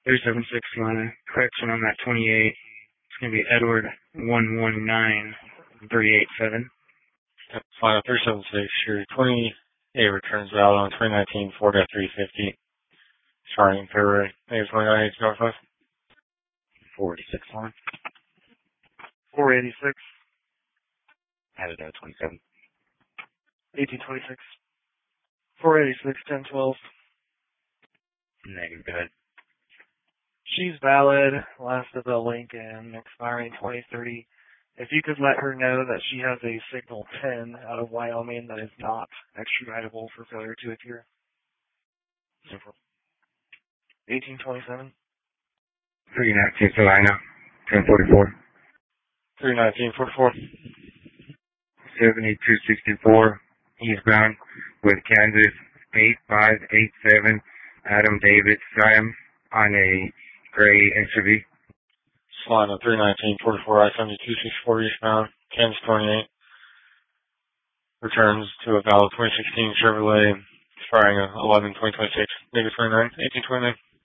376, you want a correction on that 28? It's going to be Edward 119387. Final 376, your 28 returns valid on 2019 Ford F-350. Starting in February, negative 29, Northwest. 486 on. 486. Added 27. 1826. 486, 1012. Negative, go ahead. She's valid, last of the Lincoln, expiring 2030. If you could let her know that she has a Signal 10 out of Wyoming that is not extraditable for failure to adhere. 1827. 319 Salina, 1044. 31944. 7264, eastbound with Kansas 8587, Adam David Siam on a gray SUV. Salina 31944, I-7264 eastbound, Kansas 28. Returns to a valid 2016 Chevrolet, expiring 11/2026, negative 29, 1829.